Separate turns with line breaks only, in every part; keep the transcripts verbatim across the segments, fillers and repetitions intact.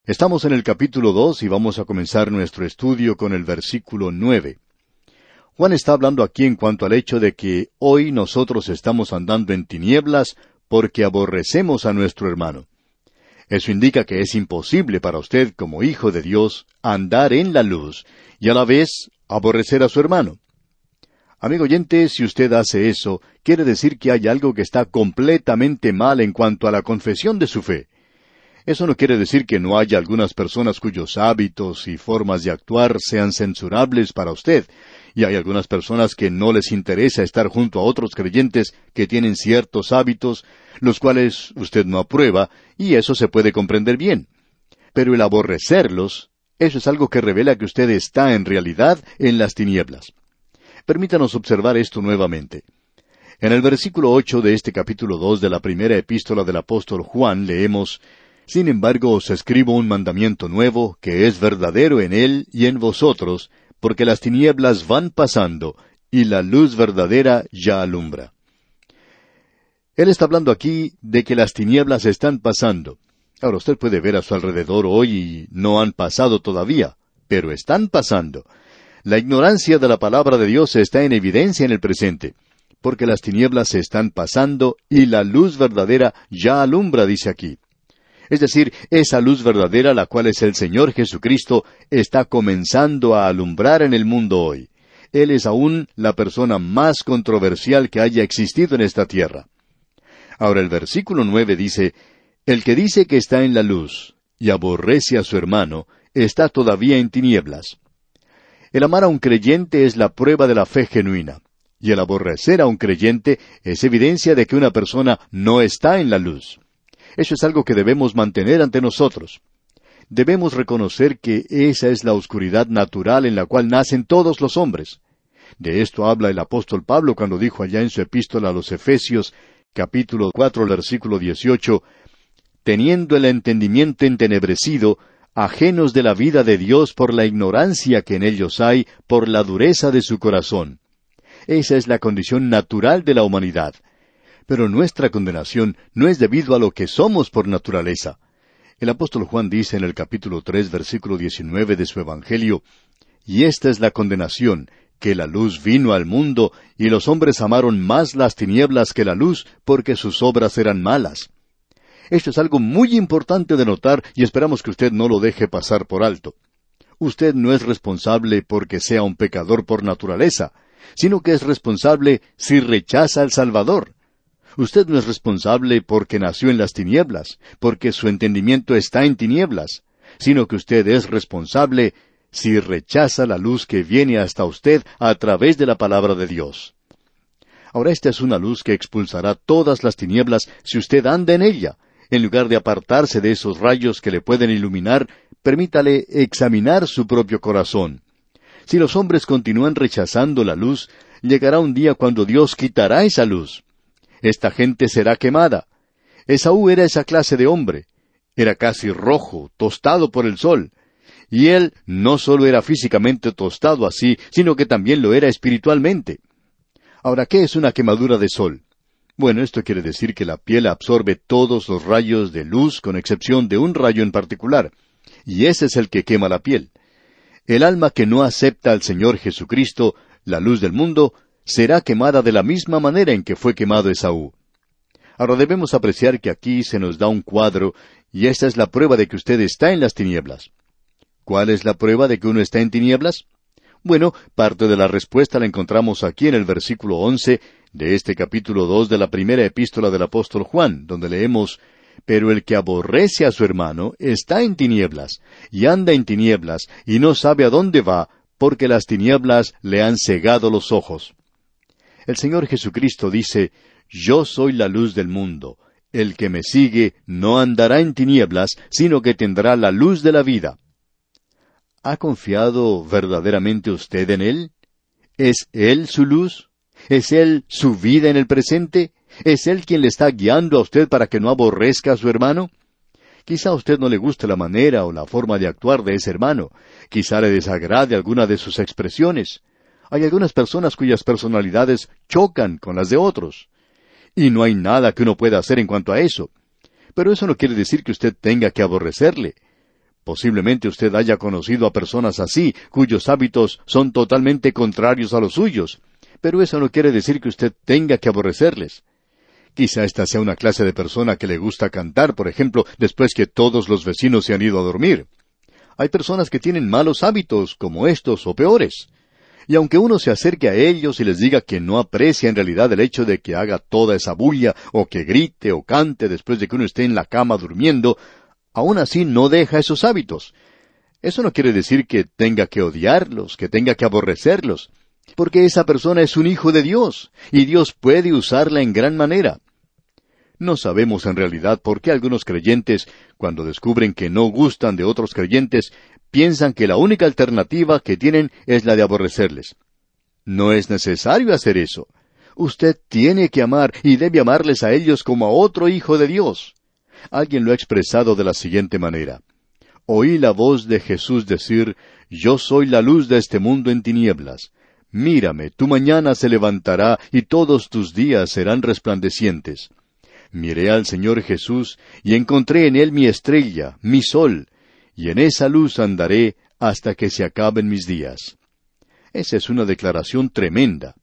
Estamos en el capítulo dos y vamos a comenzar nuestro estudio con el versículo nueve. Juan está hablando aquí en cuanto al hecho de que hoy nosotros estamos andando en tinieblas porque aborrecemos a nuestro hermano. Eso indica que es imposible para usted, como hijo de Dios, andar en la luz y a la vez aborrecer a su hermano. Amigo oyente, si usted hace eso, quiere decir que hay algo que está completamente mal en cuanto a la confesión de su fe. Eso no quiere decir que no haya algunas personas cuyos hábitos y formas de actuar sean censurables para usted, y hay algunas personas que no les interesa estar junto a otros creyentes que tienen ciertos hábitos, los cuales usted no aprueba, y eso se puede comprender bien. Pero el aborrecerlos, eso es algo que revela que usted está en realidad en las tinieblas. Permítanos observar esto nuevamente. En el versículo ocho de este capítulo dos de la primera epístola del apóstol Juan leemos: Sin embargo os escribo un mandamiento nuevo, que es verdadero en él y en vosotros, porque las tinieblas van pasando, y la luz verdadera ya alumbra. Él está hablando aquí de que las tinieblas están pasando. Ahora usted puede ver a su alrededor hoy y no han pasado todavía, pero están pasando. La ignorancia de la palabra de Dios está en evidencia en el presente, porque las tinieblas se están pasando y la luz verdadera ya alumbra, dice aquí. Es decir, esa luz verdadera, la cual es el Señor Jesucristo, está comenzando a alumbrar en el mundo hoy. Él es aún la persona más controversial que haya existido en esta tierra. Ahora el versículo nueve dice: El que dice que está en la luz y aborrece a su hermano, está todavía en tinieblas. El amar a un creyente es la prueba de la fe genuina, y el aborrecer a un creyente es evidencia de que una persona no está en la luz. Eso es algo que debemos mantener ante nosotros. Debemos reconocer que esa es la oscuridad natural en la cual nacen todos los hombres. De esto habla el apóstol Pablo cuando dijo allá en su epístola a los Efesios, capítulo cuatro, versículo dieciocho, teniendo el entendimiento entenebrecido, ajenos de la vida de Dios por la ignorancia que en ellos hay, por la dureza de su corazón. Esa es la condición natural de la humanidad. Pero nuestra condenación no es debido a lo que somos por naturaleza. El apóstol Juan dice en el capítulo tres, versículo diecinueve de su Evangelio: Y esta es la condenación, que la luz vino al mundo, y los hombres amaron más las tinieblas que la luz, porque sus obras eran malas. Esto es algo muy importante de notar, y esperamos que usted no lo deje pasar por alto. Usted no es responsable porque sea un pecador por naturaleza, sino que es responsable si rechaza al Salvador. Usted no es responsable porque nació en las tinieblas, porque su entendimiento está en tinieblas, sino que usted es responsable si rechaza la luz que viene hasta usted a través de la palabra de Dios. Ahora esta es una luz que expulsará todas las tinieblas si usted anda en ella. En lugar de apartarse de esos rayos que le pueden iluminar, permítale examinar su propio corazón. Si los hombres continúan rechazando la luz, llegará un día cuando Dios quitará esa luz. Esta gente será quemada. Esaú era esa clase de hombre. Era casi rojo, tostado por el sol. Y él no solo era físicamente tostado así, sino que también lo era espiritualmente. Ahora, ¿qué es una quemadura de sol? Bueno, esto quiere decir que la piel absorbe todos los rayos de luz, con excepción de un rayo en particular. Y ese es el que quema la piel. El alma que no acepta al Señor Jesucristo, la luz del mundo, será quemada de la misma manera en que fue quemado Esaú. Ahora debemos apreciar que aquí se nos da un cuadro, y esta es la prueba de que usted está en las tinieblas. ¿Cuál es la prueba de que uno está en tinieblas? Bueno, parte de la respuesta la encontramos aquí en el versículo once de este capítulo dos de la primera epístola del apóstol Juan, donde leemos: Pero el que aborrece a su hermano está en tinieblas, y anda en tinieblas, y no sabe a dónde va, porque las tinieblas le han cegado los ojos. El Señor Jesucristo dice: Yo soy la luz del mundo. El que me sigue no andará en tinieblas, sino que tendrá la luz de la vida. ¿Ha confiado verdaderamente usted en Él? ¿Es Él su luz? ¿Es Él su vida en el presente? ¿Es Él quien le está guiando a usted para que no aborrezca a su hermano? Quizá a usted no le guste la manera o la forma de actuar de ese hermano. Quizá le desagrade alguna de sus expresiones. Hay algunas personas cuyas personalidades chocan con las de otros. Y no hay nada que uno pueda hacer en cuanto a eso. Pero eso no quiere decir que usted tenga que aborrecerle. Posiblemente usted haya conocido a personas así, cuyos hábitos son totalmente contrarios a los suyos, pero eso no quiere decir que usted tenga que aborrecerles. Quizá esta sea una clase de persona que le gusta cantar, por ejemplo, después que todos los vecinos se han ido a dormir. Hay personas que tienen malos hábitos, como estos o peores. Y aunque uno se acerque a ellos y les diga que no aprecia en realidad el hecho de que haga toda esa bulla, o que grite o cante después de que uno esté en la cama durmiendo, aún así no deja esos hábitos. Eso no quiere decir que tenga que odiarlos, que tenga que aborrecerlos, porque esa persona es un hijo de Dios, y Dios puede usarla en gran manera. No sabemos en realidad por qué algunos creyentes, cuando descubren que no gustan de otros creyentes, piensan que la única alternativa que tienen es la de aborrecerles. No es necesario hacer eso. Usted tiene que amar y debe amarles a ellos como a otro hijo de Dios. Alguien lo ha expresado de la siguiente manera: oí la voz de Jesús decir, yo soy la luz de este mundo en tinieblas. Mírame, tu mañana se levantará y todos tus días serán resplandecientes. Miré al Señor Jesús y encontré en Él mi estrella, mi sol, y en esa luz andaré hasta que se acaben mis días. Esa es una declaración tremenda.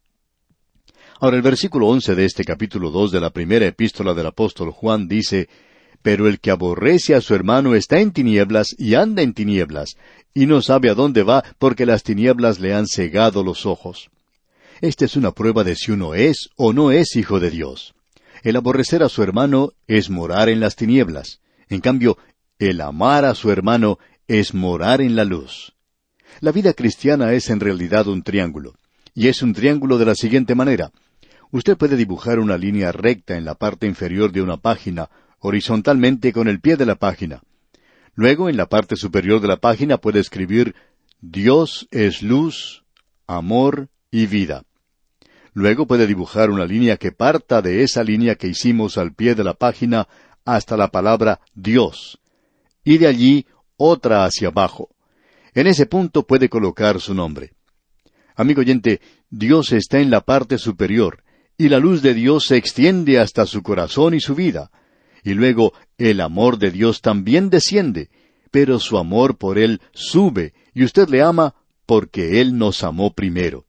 Ahora el versículo once de este capítulo dos de la primera epístola del apóstol Juan dice, pero el que aborrece a su hermano está en tinieblas y anda en tinieblas, y no sabe a dónde va porque las tinieblas le han cegado los ojos. Esta es una prueba de si uno es o no es hijo de Dios. El aborrecer a su hermano es morar en las tinieblas. En cambio, el amar a su hermano es morar en la luz. La vida cristiana es en realidad un triángulo. Y es un triángulo de la siguiente manera. Usted puede dibujar una línea recta en la parte inferior de una página, horizontalmente con el pie de la página. Luego, en la parte superior de la página puede escribir, Dios es luz, amor y vida. Luego puede dibujar una línea que parta de esa línea que hicimos al pie de la página hasta la palabra Dios, y de allí otra hacia abajo. En ese punto puede colocar su nombre. Amigo oyente, Dios está en la parte superior, y la luz de Dios se extiende hasta su corazón y su vida. Y luego el amor de Dios también desciende, pero su amor por Él sube, y usted le ama porque Él nos amó primero.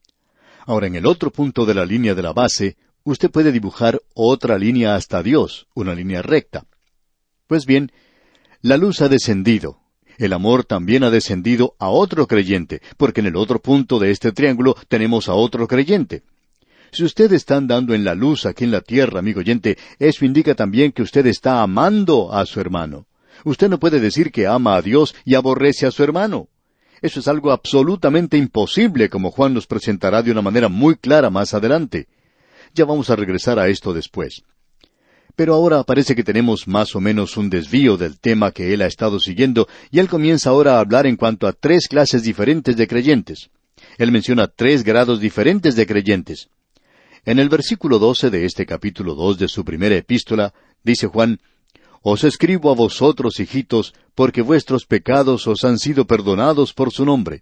Ahora, en el otro punto de la línea de la base, usted puede dibujar otra línea hasta Dios, una línea recta. Pues bien, la luz ha descendido. El amor también ha descendido a otro creyente, porque en el otro punto de este triángulo tenemos a otro creyente. Si usted está andando en la luz aquí en la tierra, amigo oyente, eso indica también que usted está amando a su hermano. Usted no puede decir que ama a Dios y aborrece a su hermano. Eso es algo absolutamente imposible, como Juan nos presentará de una manera muy clara más adelante. Ya vamos a regresar a esto después. Pero ahora parece que tenemos más o menos un desvío del tema que él ha estado siguiendo, y él comienza ahora a hablar en cuanto a tres clases diferentes de creyentes. Él menciona tres grados diferentes de creyentes. En el versículo doce de este capítulo dos de su primera epístola, dice Juan, Os escribo a vosotros, hijitos, porque vuestros pecados os han sido perdonados por su nombre.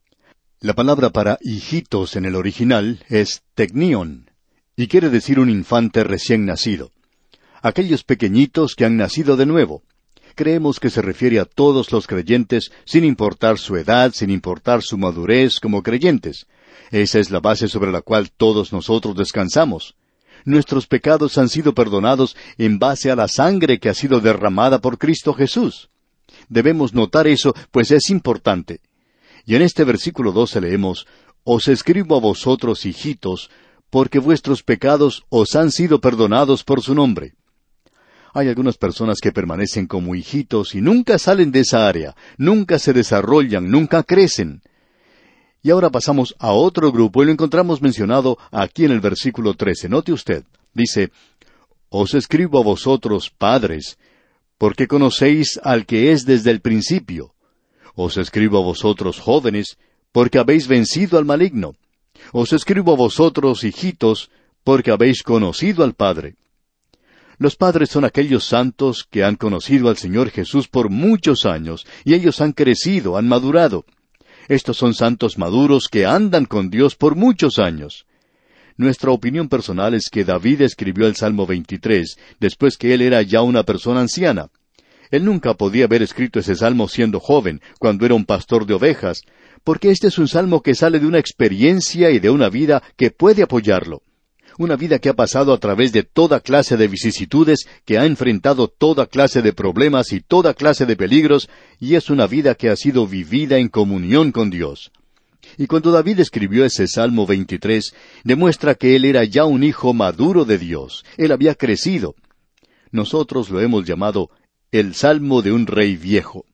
La palabra para hijitos en el original es teknion, y quiere decir un infante recién nacido. Aquellos pequeñitos que han nacido de nuevo. Creemos que se refiere a todos los creyentes, sin importar su edad, sin importar su madurez como creyentes. Esa es la base sobre la cual todos nosotros descansamos. Nuestros pecados han sido perdonados en base a la sangre que ha sido derramada por Cristo Jesús. Debemos notar eso, pues es importante. Y en este versículo doce leemos, Os escribo a vosotros, hijitos, porque vuestros pecados os han sido perdonados por su nombre. Hay algunas personas que permanecen como hijitos y nunca salen de esa área, nunca se desarrollan, nunca crecen. Y ahora pasamos a otro grupo y lo encontramos mencionado aquí en el versículo trece. Note usted, dice, Os escribo a vosotros, padres, porque conocéis al que es desde el principio. Os escribo a vosotros, jóvenes, porque habéis vencido al maligno. Os escribo a vosotros, hijitos, porque habéis conocido al Padre. Los padres son aquellos santos que han conocido al Señor Jesús por muchos años, y ellos han crecido, han madurado. Estos son santos maduros que andan con Dios por muchos años. Nuestra opinión personal es que David escribió el Salmo veintitrés, después que él era ya una persona anciana. Él nunca podía haber escrito ese salmo siendo joven, cuando era un pastor de ovejas, porque este es un salmo que sale de una experiencia y de una vida que puede apoyarlo. Una vida que ha pasado a través de toda clase de vicisitudes, que ha enfrentado toda clase de problemas y toda clase de peligros, y es una vida que ha sido vivida en comunión con Dios. Y cuando David escribió ese Salmo veintitrés, demuestra que él era ya un hijo maduro de Dios. Él había crecido. Nosotros lo hemos llamado el Salmo de un rey viejo.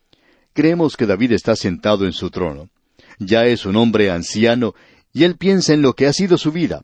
Creemos que David está sentado en su trono. Ya es un hombre anciano, y él piensa en lo que ha sido su vida.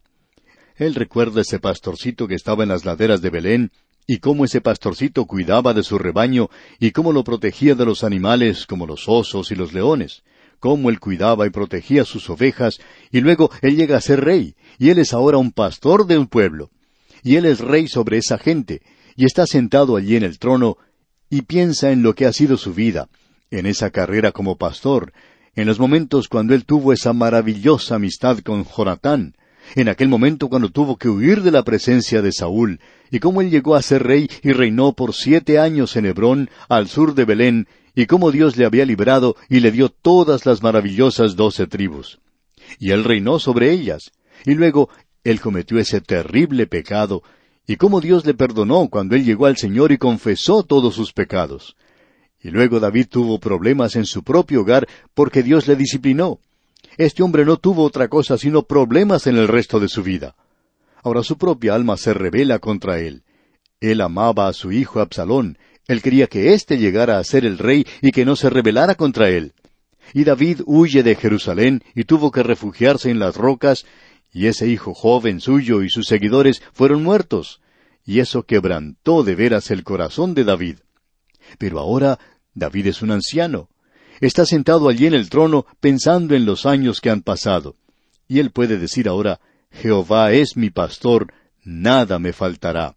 Él recuerda ese pastorcito que estaba en las laderas de Belén, y cómo ese pastorcito cuidaba de su rebaño, y cómo lo protegía de los animales como los osos y los leones, cómo él cuidaba y protegía sus ovejas, y luego él llega a ser rey, y él es ahora un pastor de un pueblo. Y él es rey sobre esa gente, y está sentado allí en el trono, y piensa en lo que ha sido su vida, en esa carrera como pastor, en los momentos cuando él tuvo esa maravillosa amistad con Jonatán, en aquel momento cuando tuvo que huir de la presencia de Saúl, y cómo él llegó a ser rey y reinó por siete años en Hebrón, al sur de Belén, y cómo Dios le había librado y le dio todas las maravillosas doce tribus. Y él reinó sobre ellas, y luego él cometió ese terrible pecado, y cómo Dios le perdonó cuando él llegó al Señor y confesó todos sus pecados. Y luego David tuvo problemas en su propio hogar porque Dios le disciplinó. Este hombre no tuvo otra cosa sino problemas en el resto de su vida. Ahora su propia alma se rebela contra él. Él amaba a su hijo Absalón. Él quería que éste llegara a ser el rey y que no se rebelara contra él. Y David huye de Jerusalén y tuvo que refugiarse en las rocas, y ese hijo joven suyo y sus seguidores fueron muertos. Y eso quebrantó de veras el corazón de David. Pero ahora David es un anciano. Está sentado allí en el trono pensando en los años que han pasado. Y él puede decir ahora, Jehová es mi pastor, nada me faltará.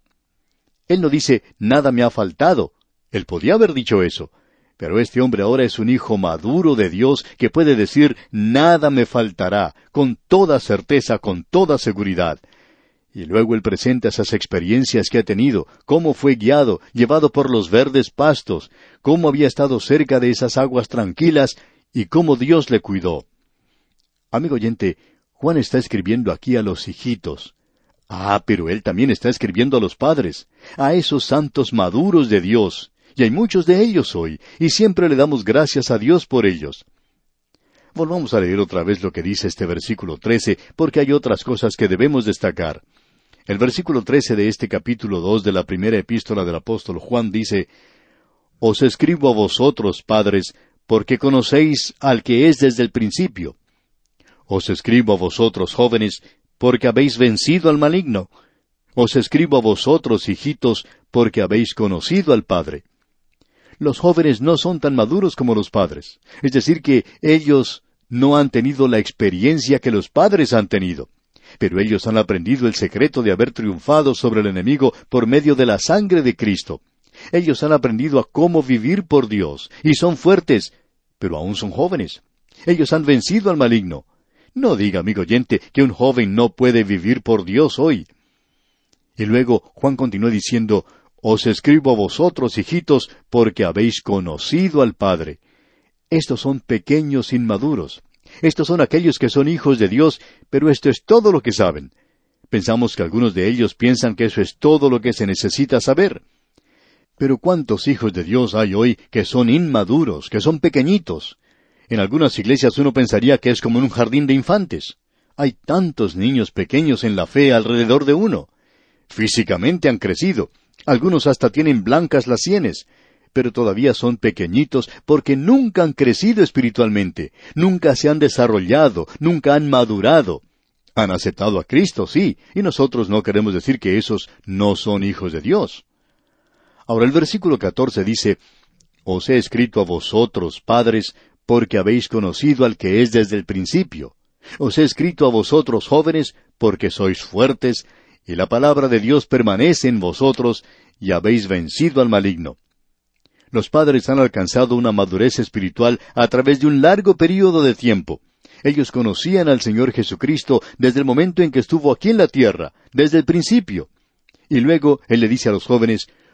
Él no dice, nada me ha faltado. Él podía haber dicho eso. Pero este hombre ahora es un hijo maduro de Dios que puede decir, nada me faltará, con toda certeza, con toda seguridad. Y luego él presenta esas experiencias que ha tenido, cómo fue guiado, llevado por los verdes pastos, cómo había estado cerca de esas aguas tranquilas, y cómo Dios le cuidó. Amigo oyente, Juan está escribiendo aquí a los hijitos. Ah, pero él también está escribiendo a los padres, a esos santos maduros de Dios, y hay muchos de ellos hoy, y siempre le damos gracias a Dios por ellos. Volvamos a leer otra vez lo que dice este versículo trece, porque hay otras cosas que debemos destacar. El versículo trece de este capítulo dos de la primera epístola del apóstol Juan dice, Os escribo a vosotros, padres, porque conocéis al que es desde el principio. Os escribo a vosotros, jóvenes, porque habéis vencido al maligno. Os escribo a vosotros, hijitos, porque habéis conocido al Padre. Los jóvenes no son tan maduros como los padres. Es decir, que ellos no han tenido la experiencia que los padres han tenido. Pero ellos han aprendido el secreto de haber triunfado sobre el enemigo por medio de la sangre de Cristo. Ellos han aprendido a cómo vivir por Dios, y son fuertes, pero aún son jóvenes. Ellos han vencido al maligno. No diga, amigo oyente, que un joven no puede vivir por Dios hoy. Y luego Juan continuó diciendo, Os escribo a vosotros, hijitos, porque habéis conocido al Padre. Estos son pequeños inmaduros. Estos son aquellos que son hijos de Dios, pero esto es todo lo que saben. Pensamos que algunos de ellos piensan que eso es todo lo que se necesita saber. Pero ¿cuántos hijos de Dios hay hoy que son inmaduros, que son pequeñitos? En algunas iglesias uno pensaría que es como un jardín de infantes. Hay tantos niños pequeños en la fe alrededor de uno. Físicamente han crecido. Algunos hasta tienen blancas las sienes, pero todavía son pequeñitos porque nunca han crecido espiritualmente, nunca se han desarrollado, nunca han madurado. Han aceptado a Cristo, sí, y nosotros no queremos decir que esos no son hijos de Dios. Ahora el versículo catorce dice, Os he escrito a vosotros, padres, porque habéis conocido al que es desde el principio. Os he escrito a vosotros, jóvenes, porque sois fuertes, y la palabra de Dios permanece en vosotros, y habéis vencido al maligno. Los padres han alcanzado una madurez espiritual a través de un largo período de tiempo. Ellos conocían al Señor Jesucristo desde el momento en que estuvo aquí en la tierra, desde el principio. Y luego Él le dice a los jóvenes,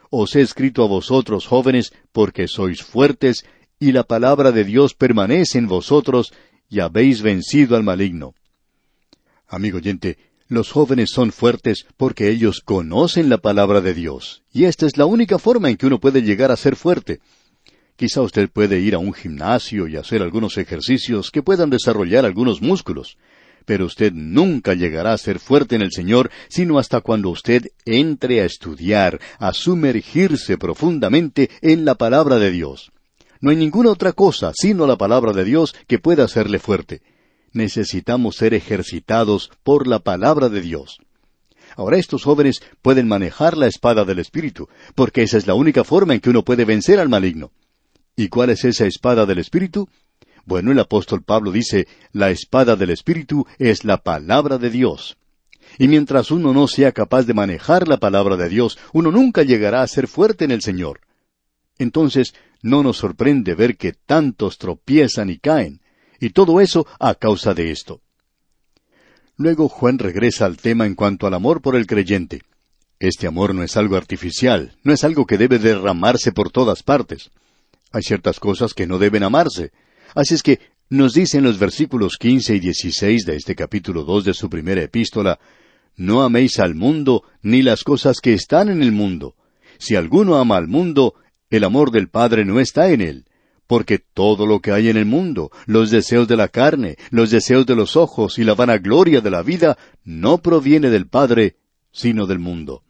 os he escrito a vosotros jóvenes, porque sois fuertes, y la palabra de Dios permanece en vosotros, y habéis vencido al maligno. Amigo oyente, los jóvenes son fuertes porque ellos conocen la palabra de Dios, y esta es la única forma en que uno puede llegar a ser fuerte. Quizá usted puede ir a un gimnasio y hacer algunos ejercicios que puedan desarrollar algunos músculos, pero usted nunca llegará a ser fuerte en el Señor, sino hasta cuando usted entre a estudiar, a sumergirse profundamente en la palabra de Dios. No hay ninguna otra cosa, sino la palabra de Dios, que pueda hacerle fuerte. Necesitamos ser ejercitados por la palabra de Dios. Ahora estos jóvenes pueden manejar la espada del Espíritu, porque esa es la única forma en que uno puede vencer al maligno. ¿Y cuál es esa espada del Espíritu? Bueno, el apóstol Pablo dice, la espada del Espíritu es la palabra de Dios. Y mientras uno no sea capaz de manejar la palabra de Dios, uno nunca llegará a ser fuerte en el Señor. Entonces, no nos sorprende ver que tantos tropiezan y caen, y todo eso a causa de esto. Luego Juan regresa al tema en cuanto al amor por el creyente. Este amor no es algo artificial, no es algo que debe derramarse por todas partes. Hay ciertas cosas que no deben amarse. Así es que nos dice en los versículos quince y dieciséis de este capítulo dos de su primera epístola, «No améis al mundo, ni las cosas que están en el mundo. Si alguno ama al mundo, el amor del Padre no está en él. Porque todo lo que hay en el mundo, los deseos de la carne, los deseos de los ojos y la vanagloria de la vida, no proviene del Padre, sino del mundo».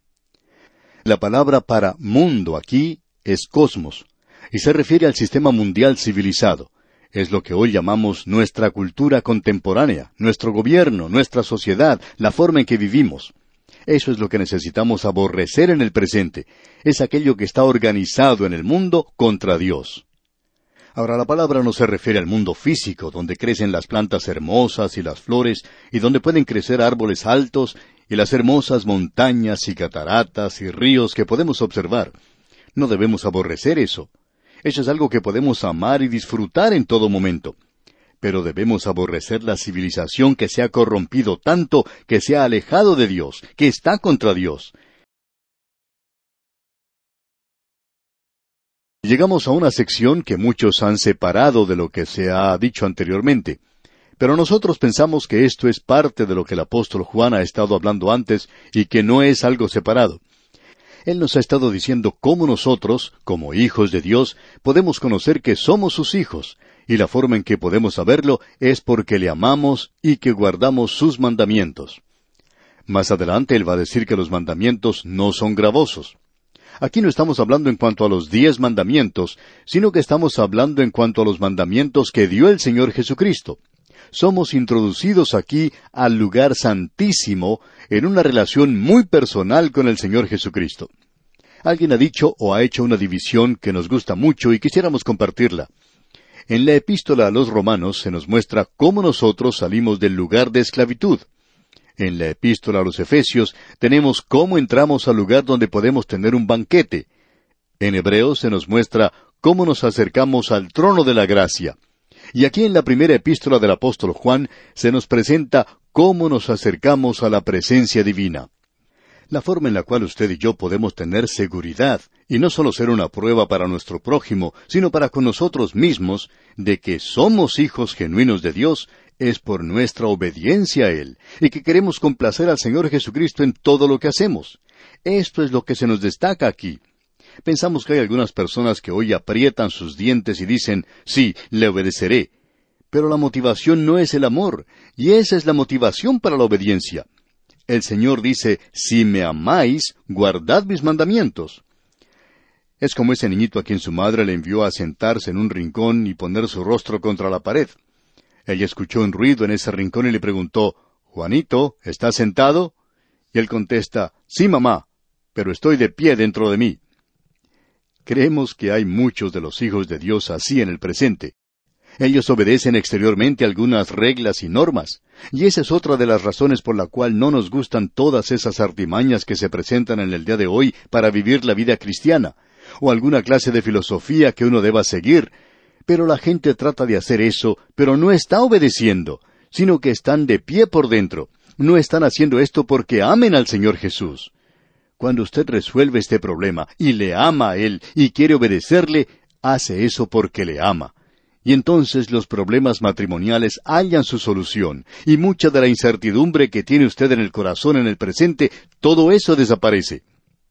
La palabra para mundo aquí es cosmos, y se refiere al sistema mundial civilizado. Es lo que hoy llamamos nuestra cultura contemporánea, nuestro gobierno, nuestra sociedad, la forma en que vivimos. Eso es lo que necesitamos aborrecer en el presente. Es aquello que está organizado en el mundo contra Dios. Ahora, la palabra no se refiere al mundo físico, donde crecen las plantas hermosas y las flores, y donde pueden crecer árboles altos, y las hermosas montañas y cataratas y ríos que podemos observar. No debemos aborrecer eso. Eso es algo que podemos amar y disfrutar en todo momento. Pero debemos aborrecer la civilización que se ha corrompido tanto, que se ha alejado de Dios, que está contra Dios. Llegamos a una sección que muchos han separado de lo que se ha dicho anteriormente. Pero nosotros pensamos que esto es parte de lo que el apóstol Juan ha estado hablando antes y que no es algo separado. Él nos ha estado diciendo cómo nosotros, como hijos de Dios, podemos conocer que somos sus hijos, y la forma en que podemos saberlo es porque le amamos y que guardamos sus mandamientos. Más adelante él va a decir que los mandamientos no son gravosos. Aquí no estamos hablando en cuanto a los diez mandamientos, sino que estamos hablando en cuanto a los mandamientos que dio el Señor Jesucristo. Somos introducidos aquí al lugar santísimo en una relación muy personal con el Señor Jesucristo. Alguien ha dicho o ha hecho una división que nos gusta mucho y quisiéramos compartirla. En la epístola a los Romanos se nos muestra cómo nosotros salimos del lugar de esclavitud. En la epístola a los Efesios tenemos cómo entramos al lugar donde podemos tener un banquete. En Hebreos se nos muestra cómo nos acercamos al trono de la gracia. Y aquí en la primera epístola del apóstol Juan se nos presenta cómo nos acercamos a la presencia divina. La forma en la cual usted y yo podemos tener seguridad, y no solo ser una prueba para nuestro prójimo, sino para con nosotros mismos, de que somos hijos genuinos de Dios, es por nuestra obediencia a Él, y que queremos complacer al Señor Jesucristo en todo lo que hacemos. Esto es lo que se nos destaca aquí. Pensamos que hay algunas personas que hoy aprietan sus dientes y dicen, sí, le obedeceré. Pero la motivación no es el amor, y esa es la motivación para la obediencia. El Señor dice, si me amáis, guardad mis mandamientos. Es como ese niñito a quien su madre le envió a sentarse en un rincón y poner su rostro contra la pared. Ella escuchó un ruido en ese rincón y le preguntó, «Juanito, ¿estás sentado?» Y él contesta, «Sí, mamá, pero estoy de pie dentro de mí». Creemos que hay muchos de los hijos de Dios así en el presente. Ellos obedecen exteriormente algunas reglas y normas, y esa es otra de las razones por la cual no nos gustan todas esas artimañas que se presentan en el día de hoy para vivir la vida cristiana, o alguna clase de filosofía que uno deba seguir. Pero la gente trata de hacer eso, pero no está obedeciendo, sino que están de pie por dentro. No están haciendo esto porque amen al Señor Jesús. Cuando usted resuelve este problema y le ama a Él y quiere obedecerle, hace eso porque le ama. Y entonces los problemas matrimoniales hallan su solución, y mucha de la incertidumbre que tiene usted en el corazón en el presente, todo eso desaparece.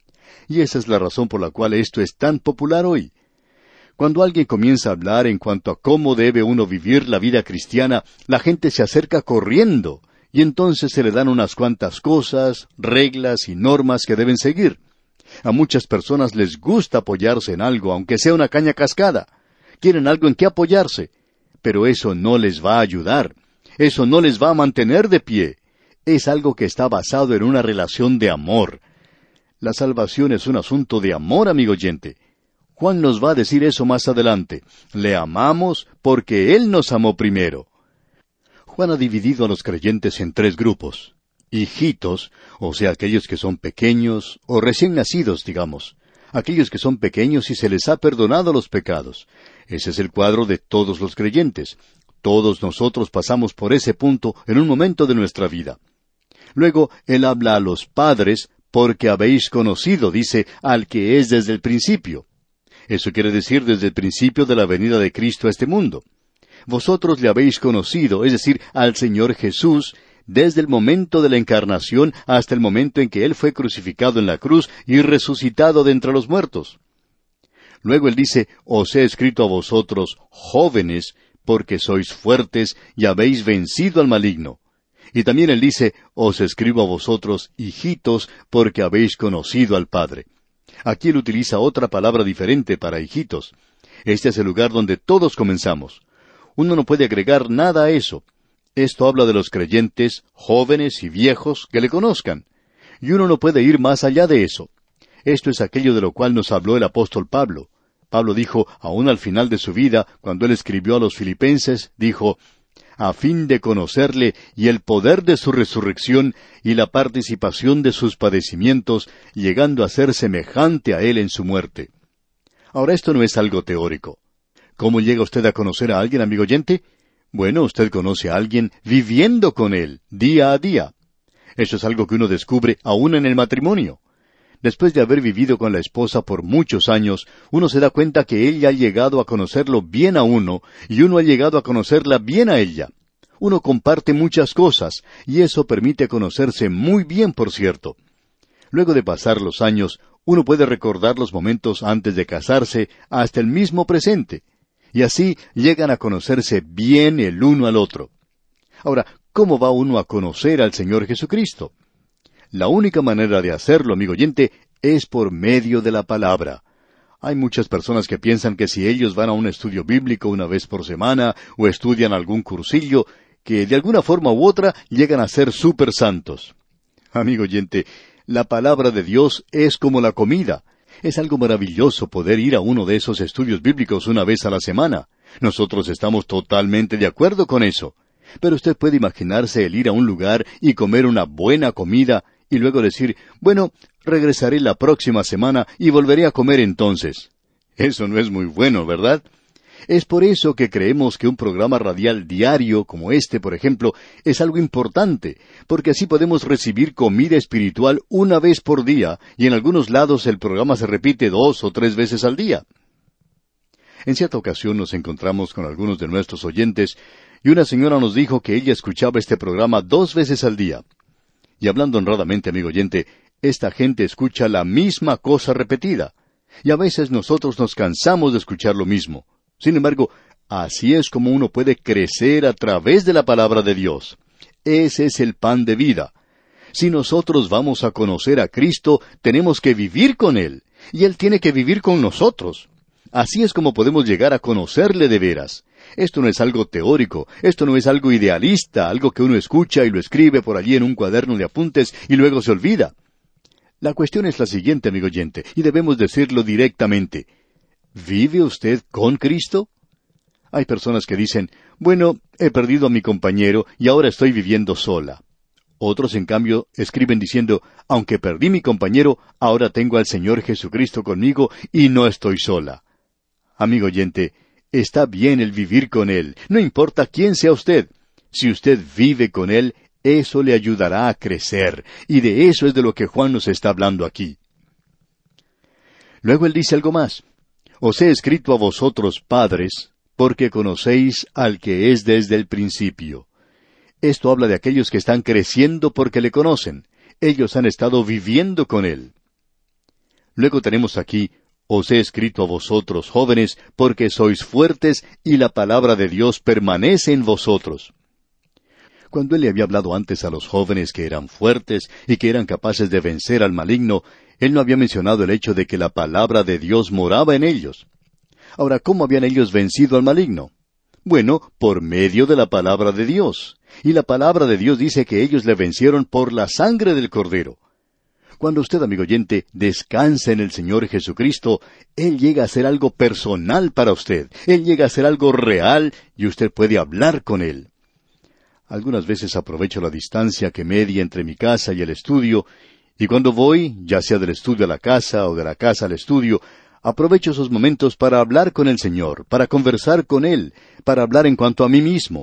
Y esa es la razón por la cual esto es tan popular hoy. Cuando alguien comienza a hablar en cuanto a cómo debe uno vivir la vida cristiana, la gente se acerca corriendo, y entonces se le dan unas cuantas cosas, reglas y normas que deben seguir. A muchas personas les gusta apoyarse en algo, aunque sea una caña cascada. Quieren algo en que apoyarse, pero eso no les va a ayudar. Eso no les va a mantener de pie. Es algo que está basado en una relación de amor. La salvación es un asunto de amor, amigo oyente. Juan nos va a decir eso más adelante. Le amamos porque Él nos amó primero. Juan ha dividido a los creyentes en tres grupos. Hijitos, o sea, aquellos que son pequeños, o recién nacidos, digamos. Aquellos que son pequeños y se les ha perdonado los pecados. Ese es el cuadro de todos los creyentes. Todos nosotros pasamos por ese punto en un momento de nuestra vida. Luego, Él habla a los padres, porque habéis conocido, dice, al que es desde el principio. Eso quiere decir desde el principio de la venida de Cristo a este mundo. Vosotros le habéis conocido, es decir, al Señor Jesús, desde el momento de la encarnación hasta el momento en que Él fue crucificado en la cruz y resucitado de entre los muertos. Luego Él dice, os he escrito a vosotros, jóvenes, porque sois fuertes y habéis vencido al maligno. Y también Él dice, os escribo a vosotros, hijitos, porque habéis conocido al Padre. Aquí Él utiliza otra palabra diferente para hijitos. Este es el lugar donde todos comenzamos. Uno no puede agregar nada a eso. Esto habla de los creyentes, jóvenes y viejos, que le conozcan. Y uno no puede ir más allá de eso. Esto es aquello de lo cual nos habló el apóstol Pablo. Pablo dijo, aún al final de su vida, cuando él escribió a los filipenses, dijo, a fin de conocerle y el poder de su resurrección y la participación de sus padecimientos, llegando a ser semejante a él en su muerte. Ahora, esto no es algo teórico. ¿Cómo llega usted a conocer a alguien, amigo oyente? Bueno, usted conoce a alguien viviendo con él, día a día. Eso es algo que uno descubre aún en el matrimonio. Después de haber vivido con la esposa por muchos años, uno se da cuenta que ella ha llegado a conocerlo bien a uno, y uno ha llegado a conocerla bien a ella. Uno comparte muchas cosas, y eso permite conocerse muy bien, por cierto. Luego de pasar los años, uno puede recordar los momentos antes de casarse hasta el mismo presente. Y así llegan a conocerse bien el uno al otro. Ahora, ¿cómo va uno a conocer al Señor Jesucristo? La única manera de hacerlo, amigo oyente, es por medio de la palabra. Hay muchas personas que piensan que si ellos van a un estudio bíblico una vez por semana, o estudian algún cursillo, que de alguna forma u otra llegan a ser súper santos. Amigo oyente, la palabra de Dios es como la comida. Es algo maravilloso poder ir a uno de esos estudios bíblicos una vez a la semana. Nosotros estamos totalmente de acuerdo con eso. Pero usted puede imaginarse el ir a un lugar y comer una buena comida y luego decir, bueno, regresaré la próxima semana y volveré a comer entonces. Eso no es muy bueno, ¿verdad? Es por eso que creemos que un programa radial diario, como este, por ejemplo, es algo importante, porque así podemos recibir comida espiritual una vez por día, y en algunos lados el programa se repite dos o tres veces al día. En cierta ocasión nos encontramos con algunos de nuestros oyentes, y una señora nos dijo que ella escuchaba este programa dos veces al día. Y hablando honradamente, amigo oyente, esta gente escucha la misma cosa repetida, y a veces nosotros nos cansamos de escuchar lo mismo. Sin embargo, así es como uno puede crecer a través de la palabra de Dios. Ese es el pan de vida. Si nosotros vamos a conocer a Cristo, tenemos que vivir con Él, y Él tiene que vivir con nosotros. Así es como podemos llegar a conocerle de veras. Esto no es algo teórico, esto no es algo idealista, algo que uno escucha y lo escribe por allí en un cuaderno de apuntes y luego se olvida. La cuestión es la siguiente, amigo oyente, y debemos decirlo directamente. ¿Vive usted con Cristo? Hay personas que dicen, bueno, he perdido a mi compañero y ahora estoy viviendo sola. Otros, en cambio, escriben diciendo, aunque perdí mi compañero, ahora tengo al Señor Jesucristo conmigo y no estoy sola. Amigo oyente, está bien el vivir con Él, no importa quién sea usted. Si usted vive con Él, eso le ayudará a crecer, y de eso es de lo que Juan nos está hablando aquí. Luego él dice algo más. Os he escrito a vosotros, padres, porque conocéis al que es desde el principio. Esto habla de aquellos que están creciendo porque le conocen. Ellos han estado viviendo con él. Luego tenemos aquí, os he escrito a vosotros, jóvenes, porque sois fuertes y la palabra de Dios permanece en vosotros. Cuando él le había hablado antes a los jóvenes que eran fuertes y que eran capaces de vencer al maligno, él no había mencionado el hecho de que la palabra de Dios moraba en ellos. Ahora, ¿cómo habían ellos vencido al maligno? Bueno, por medio de la palabra de Dios. Y la palabra de Dios dice que ellos le vencieron por la sangre del Cordero. Cuando usted, amigo oyente, descansa en el Señor Jesucristo, Él llega a ser algo personal para usted. Él llega a ser algo real y usted puede hablar con Él. Algunas veces aprovecho la distancia que media entre mi casa y el estudio, y cuando voy, ya sea del estudio a la casa o de la casa al estudio, aprovecho esos momentos para hablar con el Señor, para conversar con Él, para hablar en cuanto a mí mismo.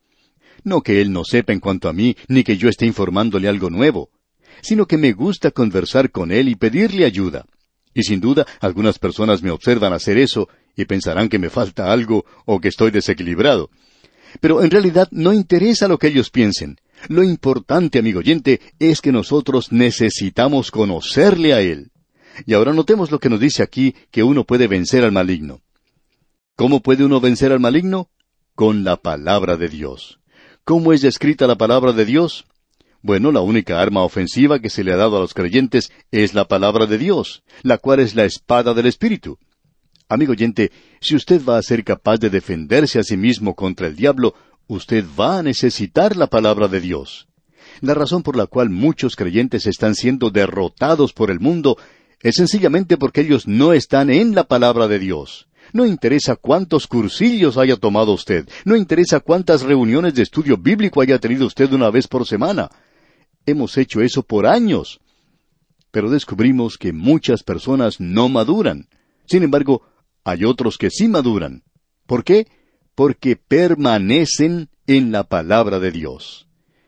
No que Él no sepa en cuanto a mí, ni que yo esté informándole algo nuevo, sino que me gusta conversar con Él y pedirle ayuda. Y sin duda, algunas personas me observan hacer eso y pensarán que me falta algo o que estoy desequilibrado. Pero en realidad no interesa lo que ellos piensen. Lo importante, amigo oyente, es que nosotros necesitamos conocerle a Él. Y ahora notemos lo que nos dice aquí, que uno puede vencer al maligno. ¿Cómo puede uno vencer al maligno? Con la palabra de Dios. ¿Cómo es descrita la palabra de Dios? Bueno, la única arma ofensiva que se le ha dado a los creyentes es la palabra de Dios, la cual es la espada del Espíritu. Amigo oyente, si usted va a ser capaz de defenderse a sí mismo contra el diablo, usted va a necesitar la palabra de Dios. La razón por la cual muchos creyentes están siendo derrotados por el mundo es sencillamente porque ellos no están en la palabra de Dios. No interesa cuántos cursillos haya tomado usted, no interesa cuántas reuniones de estudio bíblico haya tenido usted una vez por semana. Hemos hecho eso por años. Pero descubrimos que muchas personas no maduran. Sin embargo, hay otros que sí maduran. ¿Por qué? Porque permanecen en la palabra de Dios.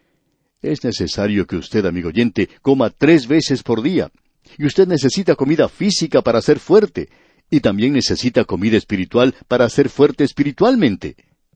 Es necesario que usted, amigo oyente, coma tres veces por día. Y usted necesita comida física para ser fuerte. Y también necesita comida espiritual para ser fuerte espiritualmente.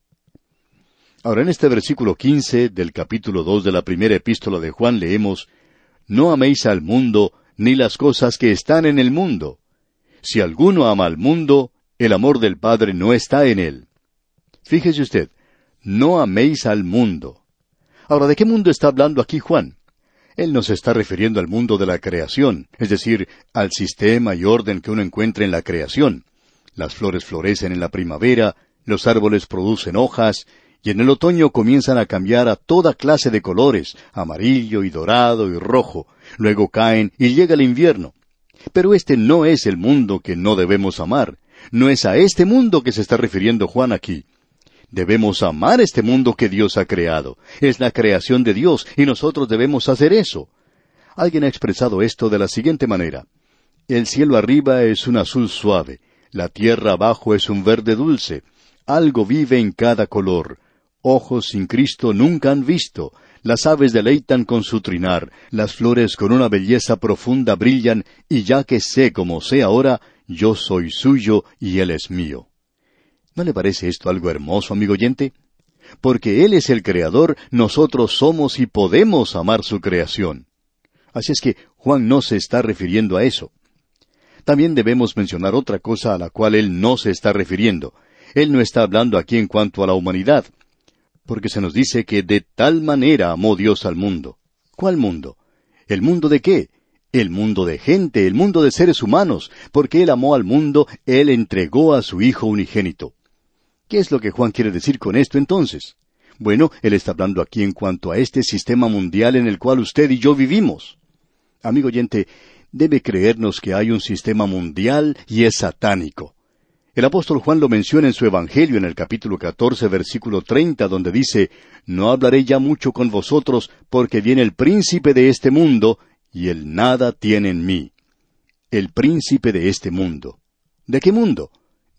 Ahora, en este versículo quince del capítulo dos de la primera epístola de Juan leemos, «No améis al mundo, ni las cosas que están en el mundo. Si alguno ama al mundo, el amor del Padre no está en él». Fíjese usted, «No améis al mundo». Ahora, ¿de qué mundo está hablando aquí Juan? Él no se está refiriendo al mundo de la creación, es decir, al sistema y orden que uno encuentra en la creación. Las flores florecen en la primavera, los árboles producen hojas, y en el otoño comienzan a cambiar a toda clase de colores, amarillo y dorado y rojo, luego caen y llega el invierno. Pero este no es el mundo que no debemos amar, no es a este mundo que se está refiriendo Juan aquí. Debemos amar este mundo que Dios ha creado. Es la creación de Dios y nosotros debemos hacer eso. Alguien ha expresado esto de la siguiente manera. El cielo arriba es un azul suave, la tierra abajo es un verde dulce, algo vive en cada color. Ojos sin Cristo nunca han visto, las aves deleitan con su trinar, las flores con una belleza profunda brillan, y ya que sé como sé ahora, yo soy suyo y Él es mío. ¿No le parece esto algo hermoso, amigo oyente? Porque Él es el Creador, nosotros somos y podemos amar su creación. Así es que Juan no se está refiriendo a eso. También debemos mencionar otra cosa a la cual Él no se está refiriendo. Él no está hablando aquí en cuanto a la humanidad, porque se nos dice que de tal manera amó Dios al mundo. ¿Cuál mundo? ¿El mundo de qué? El mundo de gente, el mundo de seres humanos, porque Él amó al mundo, Él entregó a su Hijo unigénito. ¿Qué es lo que Juan quiere decir con esto entonces? Bueno, él está hablando aquí en cuanto a este sistema mundial en el cual usted y yo vivimos. Amigo oyente, debe creernos que hay un sistema mundial y es satánico. El apóstol Juan lo menciona en su Evangelio en el capítulo catorce, versículo treinta, donde dice, «No hablaré ya mucho con vosotros, porque viene el príncipe de este mundo, y él nada tiene en mí». El príncipe de este mundo. ¿De qué mundo?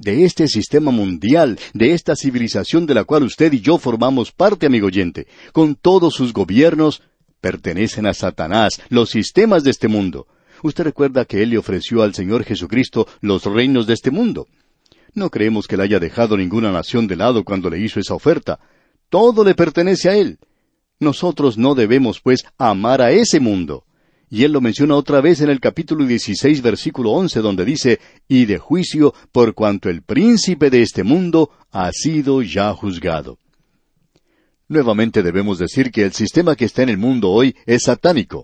de este sistema mundial, de esta civilización de la cual usted y yo formamos parte, amigo oyente, con todos sus gobiernos, pertenecen a Satanás, los sistemas de este mundo. Usted recuerda que Él le ofreció al Señor Jesucristo los reinos de este mundo. No creemos que Él haya dejado ninguna nación de lado cuando le hizo esa oferta. Todo le pertenece a Él. Nosotros no debemos, pues, amar a ese mundo. Y Él lo menciona otra vez en el capítulo dieciséis, versículo once, donde dice, y de juicio, por cuanto el príncipe de este mundo ha sido ya juzgado. Nuevamente debemos decir que el sistema que está en el mundo hoy es satánico.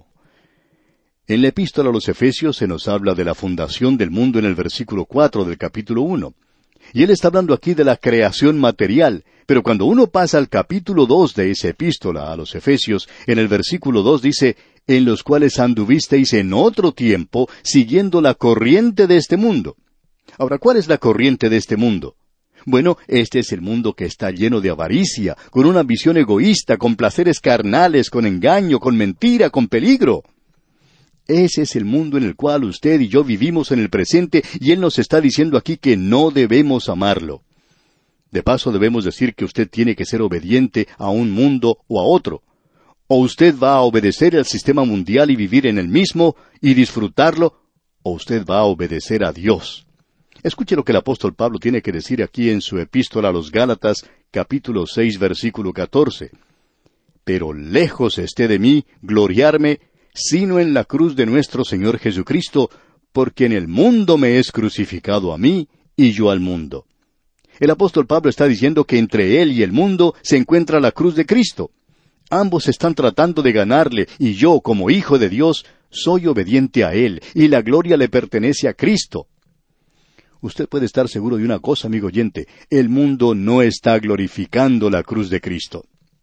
En la epístola a los Efesios se nos habla de la fundación del mundo en el versículo cuatro del capítulo uno. Y él está hablando aquí de la creación material, pero cuando uno pasa al capítulo dos de esa epístola a los Efesios, en el versículo dos dice, en los cuales anduvisteis en otro tiempo, siguiendo la corriente de este mundo. Ahora, ¿cuál es la corriente de este mundo? Bueno, este es el mundo que está lleno de avaricia, con una ambición egoísta, con placeres carnales, con engaño, con mentira, con peligro. Ese es el mundo en el cual usted y yo vivimos en el presente, y Él nos está diciendo aquí que no debemos amarlo. De paso, debemos decir que usted tiene que ser obediente a un mundo o a otro. O usted va a obedecer al sistema mundial y vivir en el mismo y disfrutarlo, o usted va a obedecer a Dios. Escuche lo que el apóstol Pablo tiene que decir aquí en su epístola a los Gálatas, capítulo seis, versículo catorce. Pero lejos esté de mí gloriarme, sino en la cruz de nuestro Señor Jesucristo, porque en el mundo me es crucificado a mí, y yo al mundo. El apóstol Pablo está diciendo que entre él y el mundo se encuentra la cruz de Cristo. Ambos están tratando de ganarle, y yo, como hijo de Dios, soy obediente a Él, y la gloria le pertenece a Cristo. Usted puede estar seguro de una cosa, amigo oyente, el mundo no está glorificando la cruz de Cristo.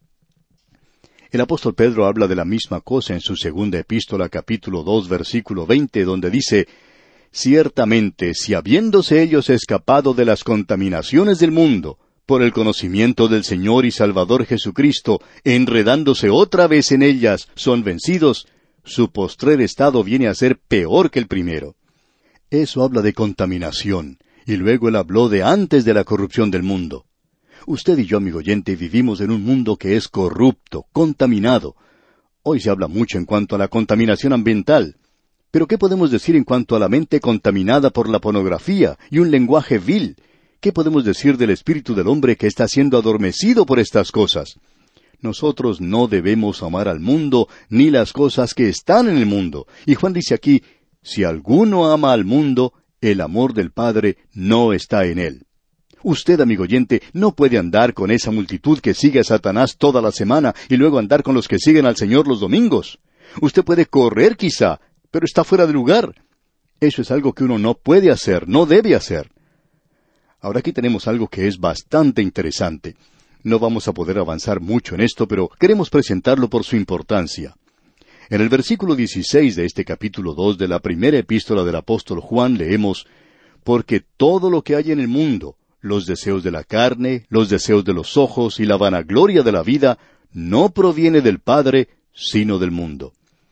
El apóstol Pedro habla de la misma cosa en su segunda epístola, capítulo dos, versículo veinte, donde dice, ciertamente, si habiéndose ellos escapado de las contaminaciones del mundo, por el conocimiento del Señor y Salvador Jesucristo, enredándose otra vez en ellas, son vencidos, su postrer estado viene a ser peor que el primero. Eso habla de contaminación, y luego él habló de antes de la corrupción del mundo. Usted y yo, amigo oyente, vivimos en un mundo que es corrupto, contaminado. Hoy se habla mucho en cuanto a la contaminación ambiental. Pero ¿qué podemos decir en cuanto a la mente contaminada por la pornografía y un lenguaje vil? ¿Qué podemos decir del espíritu del hombre que está siendo adormecido por estas cosas? Nosotros no debemos amar al mundo ni las cosas que están en el mundo. Y Juan dice aquí, si alguno ama al mundo, el amor del Padre no está en él. Usted, amigo oyente, no puede andar con esa multitud que sigue a Satanás toda la semana y luego andar con los que siguen al Señor los domingos. Usted puede correr quizá, pero está fuera de lugar. Eso es algo que uno no puede hacer, no debe hacer. Ahora aquí tenemos algo que es bastante interesante. No vamos a poder avanzar mucho en esto, pero queremos presentarlo por su importancia. En el versículo dieciséis de este capítulo dos de la primera epístola del apóstol Juan leemos, porque todo lo que hay en el mundo, los deseos de la carne, los deseos de los ojos y la vanagloria de la vida, no proviene del Padre, sino del mundo.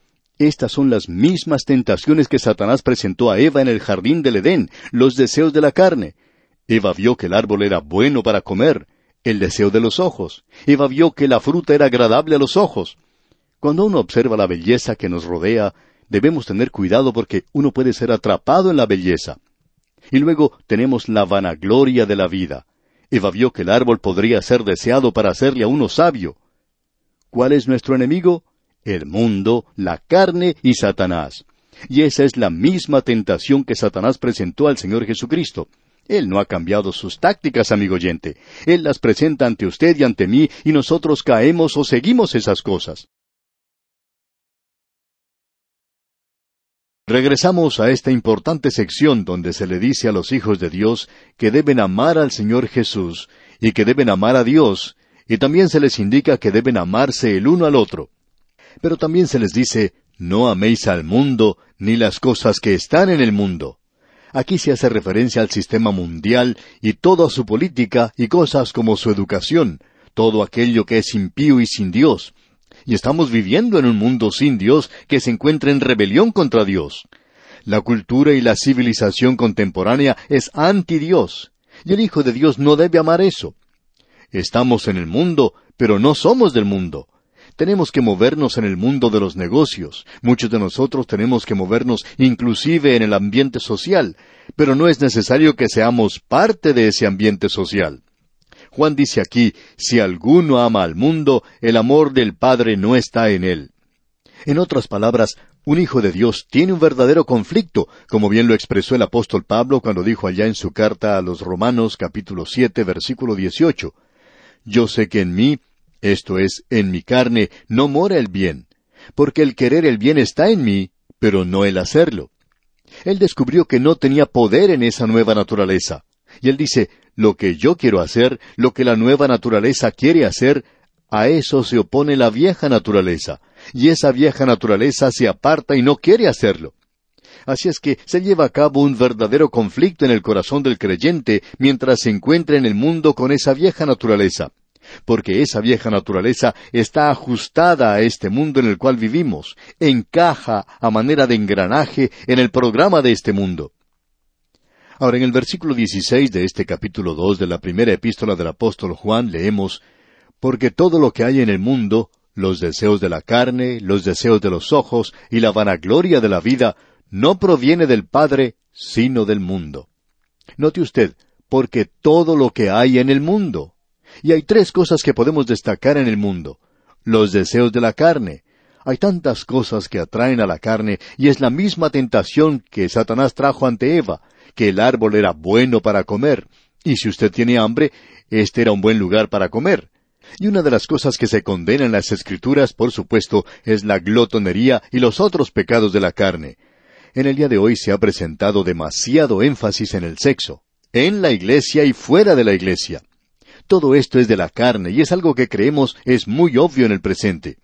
Estas son las mismas tentaciones que Satanás presentó a Eva en el jardín del Edén, los deseos de la carne. Eva vio que el árbol era bueno para comer, el deseo de los ojos. Eva vio que la fruta era agradable a los ojos. Cuando uno observa la belleza que nos rodea, debemos tener cuidado porque uno puede ser atrapado en la belleza. Y luego tenemos la vanagloria de la vida. Eva vio que el árbol podría ser deseado para hacerle a uno sabio. ¿Cuál es nuestro enemigo? El mundo, la carne y Satanás. Y esa es la misma tentación que Satanás presentó al Señor Jesucristo. Él no ha cambiado sus tácticas, amigo oyente. Él las presenta ante usted y ante mí, y nosotros caemos o seguimos esas cosas. Regresamos a esta importante sección donde se le dice a los hijos de Dios que deben amar al Señor Jesús y que deben amar a Dios, y también se les indica que deben amarse el uno al otro. Pero también se les dice, no améis al mundo ni las cosas que están en el mundo. Aquí se hace referencia al sistema mundial y toda su política y cosas como su educación, todo aquello que es impío y sin Dios. Y estamos viviendo en un mundo sin Dios que se encuentra en rebelión contra Dios. La cultura y la civilización contemporánea es anti Dios. Y el Hijo de Dios no debe amar eso. Estamos en el mundo, pero no somos del mundo. Tenemos que movernos en el mundo de los negocios. Muchos de nosotros tenemos que movernos inclusive en el ambiente social, pero no es necesario que seamos parte de ese ambiente social. Juan dice aquí, si alguno ama al mundo, el amor del Padre no está en él. En otras palabras, un hijo de Dios tiene un verdadero conflicto, como bien lo expresó el apóstol Pablo cuando dijo allá en su carta a los Romanos capítulo siete versículo dieciocho. Yo sé que en mí, esto es, en mi carne, no mora el bien, porque el querer el bien está en mí, pero no el hacerlo. Él descubrió que no tenía poder en esa nueva naturaleza. Y él dice, lo que yo quiero hacer, lo que la nueva naturaleza quiere hacer, a eso se opone la vieja naturaleza. Y esa vieja naturaleza se aparta y no quiere hacerlo. Así es que se lleva a cabo un verdadero conflicto en el corazón del creyente mientras se encuentra en el mundo con esa vieja naturaleza. Porque esa vieja naturaleza está ajustada a este mundo en el cual vivimos, encaja a manera de engranaje en el programa de este mundo. Ahora, en el versículo dieciséis de este capítulo dos de la primera epístola del apóstol Juan leemos, porque todo lo que hay en el mundo, los deseos de la carne, los deseos de los ojos y la vanagloria de la vida, no proviene del Padre, sino del mundo. Note usted, porque todo lo que hay en el mundo. Y hay tres cosas que podemos destacar en el mundo. Los deseos de la carne. Hay tantas cosas que atraen a la carne, y es la misma tentación que Satanás trajo ante Eva, que el árbol era bueno para comer, y si usted tiene hambre, este era un buen lugar para comer. Y una de las cosas que se condena en las Escrituras, por supuesto, es la glotonería y los otros pecados de la carne. En el día de hoy se ha presentado demasiado énfasis en el sexo, en la iglesia y fuera de la iglesia. Todo esto es de la carne, y es algo que creemos es muy obvio en el presente.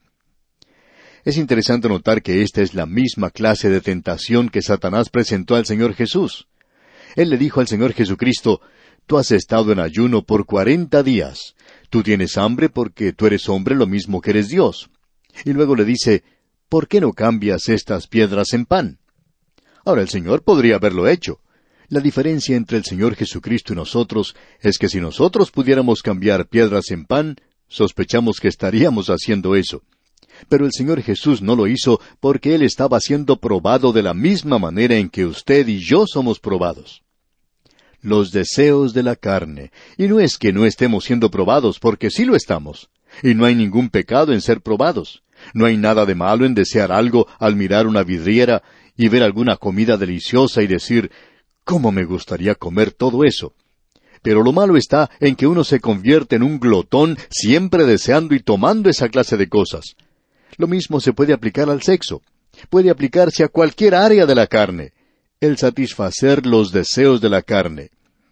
Es interesante notar que esta es la misma clase de tentación que Satanás presentó al Señor Jesús. Él le dijo al Señor Jesucristo, tú has estado en ayuno por cuarenta días. Tú tienes hambre porque tú eres hombre lo mismo que eres Dios. Y luego le dice, ¿por qué no cambias estas piedras en pan? Ahora el Señor podría haberlo hecho. La diferencia entre el Señor Jesucristo y nosotros es que si nosotros pudiéramos cambiar piedras en pan, sospechamos que estaríamos haciendo eso. Pero el Señor Jesús no lo hizo porque Él estaba siendo probado de la misma manera en que usted y yo somos probados. Los deseos de la carne. Y no es que no estemos siendo probados, porque sí lo estamos. Y no hay ningún pecado en ser probados. No hay nada de malo en desear algo al mirar una vidriera y ver alguna comida deliciosa y decir, ¿cómo me gustaría comer todo eso? Pero lo malo está en que uno se convierte en un glotón siempre deseando y tomando esa clase de cosas. Lo mismo se puede aplicar al sexo. Puede aplicarse a cualquier área de la carne. El satisfacer los deseos de la carne.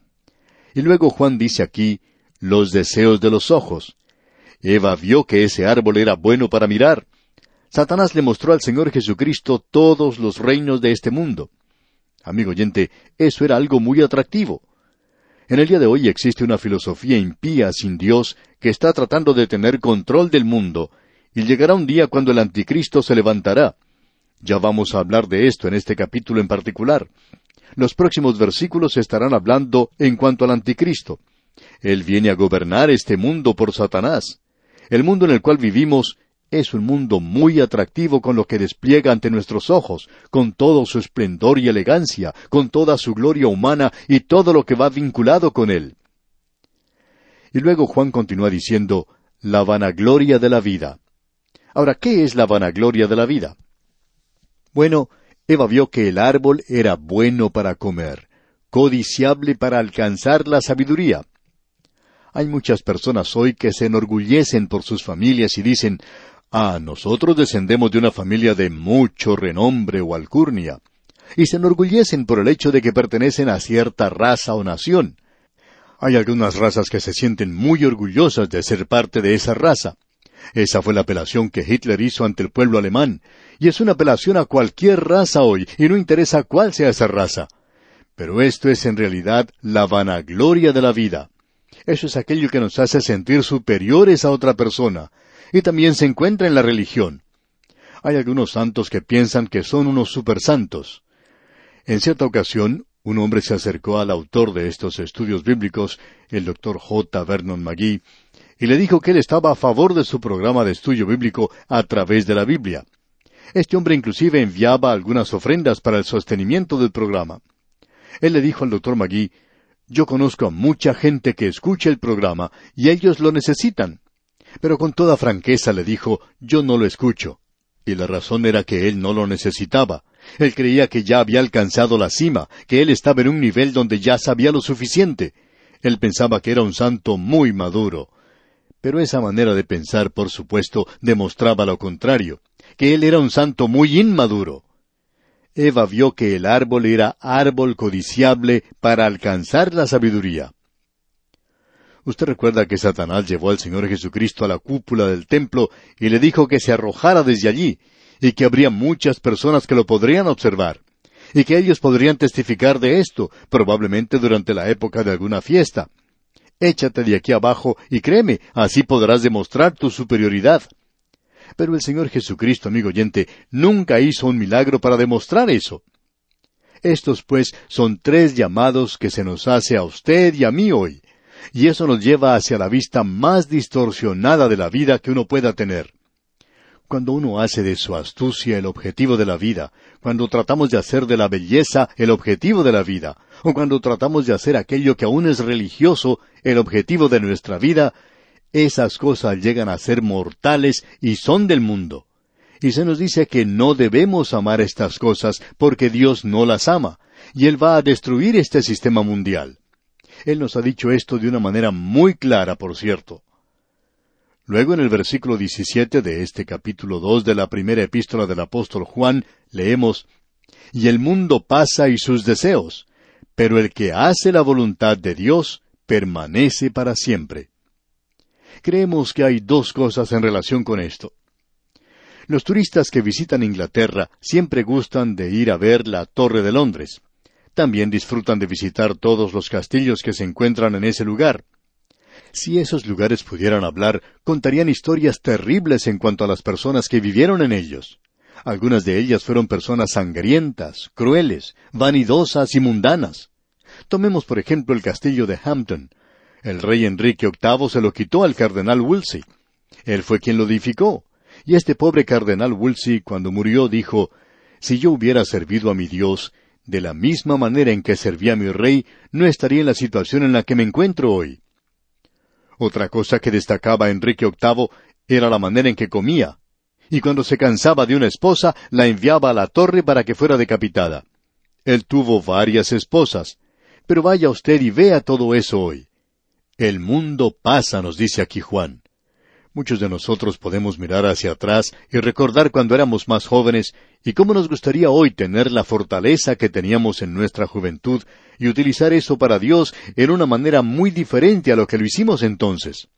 Y luego Juan dice aquí, los deseos de los ojos. Eva vio que ese árbol era bueno para mirar. Satanás le mostró al Señor Jesucristo todos los reinos de este mundo. Amigo oyente, eso era algo muy atractivo. En el día de hoy existe una filosofía impía sin Dios que está tratando de tener control del mundo, y llegará un día cuando el anticristo se levantará. Ya vamos a hablar de esto en este capítulo en particular. Los próximos versículos estarán hablando en cuanto al anticristo. Él viene a gobernar este mundo por Satanás. El mundo en el cual vivimos es un mundo muy atractivo con lo que despliega ante nuestros ojos, con todo su esplendor y elegancia, con toda su gloria humana y todo lo que va vinculado con él. Y luego Juan continúa diciendo, la vanagloria de la vida. Ahora, ¿qué es la vanagloria de la vida? Bueno, Eva vio que el árbol era bueno para comer, codiciable para alcanzar la sabiduría. Hay muchas personas hoy que se enorgullecen por sus familias y dicen, ah, nosotros descendemos de una familia de mucho renombre o alcurnia. Y se enorgullecen por el hecho de que pertenecen a cierta raza o nación. Hay algunas razas que se sienten muy orgullosas de ser parte de esa raza. Esa fue la apelación que Hitler hizo ante el pueblo alemán, y es una apelación a cualquier raza hoy, y no interesa cuál sea esa raza. Pero esto es en realidad la vanagloria de la vida. Eso es aquello que nos hace sentir superiores a otra persona, y también se encuentra en la religión. Hay algunos santos que piensan que son unos supersantos. En cierta ocasión, Un hombre se acercó al autor de estos estudios bíblicos, el doctor J. Vernon McGee, y le dijo que él estaba a favor de su programa de estudio bíblico a través de la Biblia. Este hombre inclusive enviaba algunas ofrendas para el sostenimiento del programa. Él le dijo al doctor McGee, yo conozco a mucha gente que escucha el programa y ellos lo necesitan. Pero con toda franqueza le dijo, yo no lo escucho. Y la razón era que él no lo necesitaba. Él creía que ya había alcanzado la cima, que él estaba en un nivel donde ya sabía lo suficiente. Él pensaba que era un santo muy maduro. Pero esa manera de pensar, por supuesto, demostraba lo contrario, que él era un santo muy inmaduro. Eva vio que el árbol era árbol codiciable para alcanzar la sabiduría. Usted recuerda que Satanás llevó al Señor Jesucristo a la cúpula del templo y le dijo que se arrojara desde allí, y que habría muchas personas que lo podrían observar, y que ellos podrían testificar de esto, probablemente durante la época de alguna fiesta. Échate de aquí abajo y créeme, así podrás demostrar tu superioridad. Pero el Señor Jesucristo, amigo oyente, nunca hizo un milagro para demostrar eso. Estos, pues, son tres llamados que se nos hace a usted y a mí hoy, y eso nos lleva hacia la vista más distorsionada de la vida que uno pueda tener. Cuando uno hace de su astucia el objetivo de la vida, cuando tratamos de hacer de la belleza el objetivo de la vida, o cuando tratamos de hacer aquello que aún es religioso el objetivo de nuestra vida, esas cosas llegan a ser mortales y son del mundo. Y se nos dice que no debemos amar estas cosas porque Dios no las ama, y Él va a destruir este sistema mundial. Él nos ha dicho esto de una manera muy clara, por cierto. Luego en el versículo diecisiete de este capítulo dos de la primera epístola del apóstol Juan, leemos, «Y el mundo pasa y sus deseos, pero el que hace la voluntad de Dios permanece para siempre». Creemos que hay dos cosas en relación con esto. Los turistas que visitan Inglaterra siempre gustan de ir a ver la Torre de Londres. También disfrutan de visitar todos los castillos que se encuentran en ese lugar. Si esos lugares pudieran hablar, contarían historias terribles en cuanto a las personas que vivieron en ellos. Algunas de ellas fueron personas sangrientas, crueles, vanidosas y mundanas. Tomemos por ejemplo el castillo de Hampton. El rey Enrique octavo se lo quitó al cardenal Wolsey. Él fue quien lo edificó. Y este pobre cardenal Wolsey, cuando murió, dijo, «Si yo hubiera servido a mi Dios, de la misma manera en que serví a mi rey, no estaría en la situación en la que me encuentro hoy». Otra cosa que destacaba Enrique octavo era la manera en que comía. Y cuando se cansaba de una esposa, la enviaba a la torre para que fuera decapitada. Él tuvo varias esposas. Pero vaya usted y vea todo eso hoy. El mundo pasa, nos dice aquí Juan. Muchos de nosotros podemos mirar hacia atrás y recordar cuando éramos más jóvenes y cómo nos gustaría hoy tener la fortaleza que teníamos en nuestra juventud y utilizar eso para Dios en una manera muy diferente a lo que lo hicimos entonces.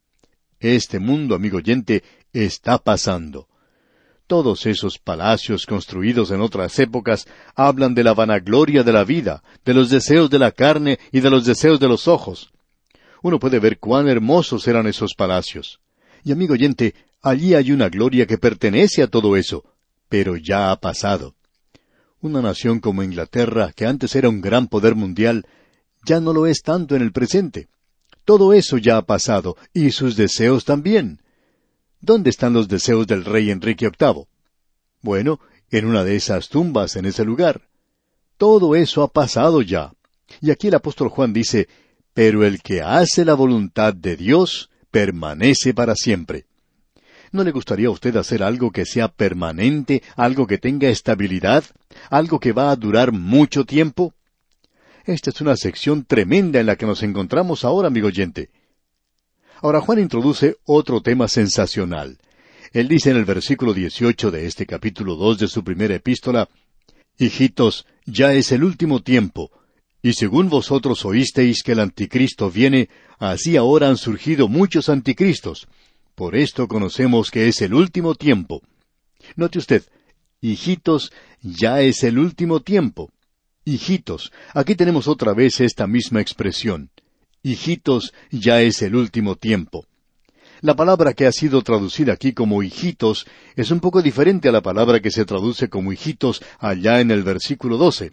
Este mundo, amigo oyente, está pasando. Todos esos palacios construidos en otras épocas hablan de la vanagloria de la vida, de los deseos de la carne y de los deseos de los ojos. Uno puede ver cuán hermosos eran esos palacios. Y amigo oyente, allí hay una gloria que pertenece a todo eso, pero ya ha pasado. Una nación como Inglaterra, que antes era un gran poder mundial, ya no lo es tanto en el presente. Todo eso ya ha pasado, y sus deseos también. ¿Dónde están los deseos del rey Enrique octavo? Bueno, en una de esas tumbas en ese lugar. Todo eso ha pasado ya. Y aquí el apóstol Juan dice, «Pero el que hace la voluntad de Dios permanece para siempre». ¿No le gustaría a usted hacer algo que sea permanente, algo que tenga estabilidad, algo que va a durar mucho tiempo? Esta es una sección tremenda en la que nos encontramos ahora, amigo oyente. Ahora Juan introduce otro tema sensacional. Él dice en el versículo dieciocho de este capítulo dos de su primera epístola, «Hijitos, ya es el último tiempo, y según vosotros oísteis que el anticristo viene, así ahora han surgido muchos anticristos. Por esto conocemos que es el último tiempo». Note usted, hijitos, ya es el último tiempo. Hijitos, aquí tenemos otra vez esta misma expresión. Hijitos, ya es el último tiempo. La palabra que ha sido traducida aquí como hijitos es un poco diferente a la palabra que se traduce como hijitos allá en el versículo doce.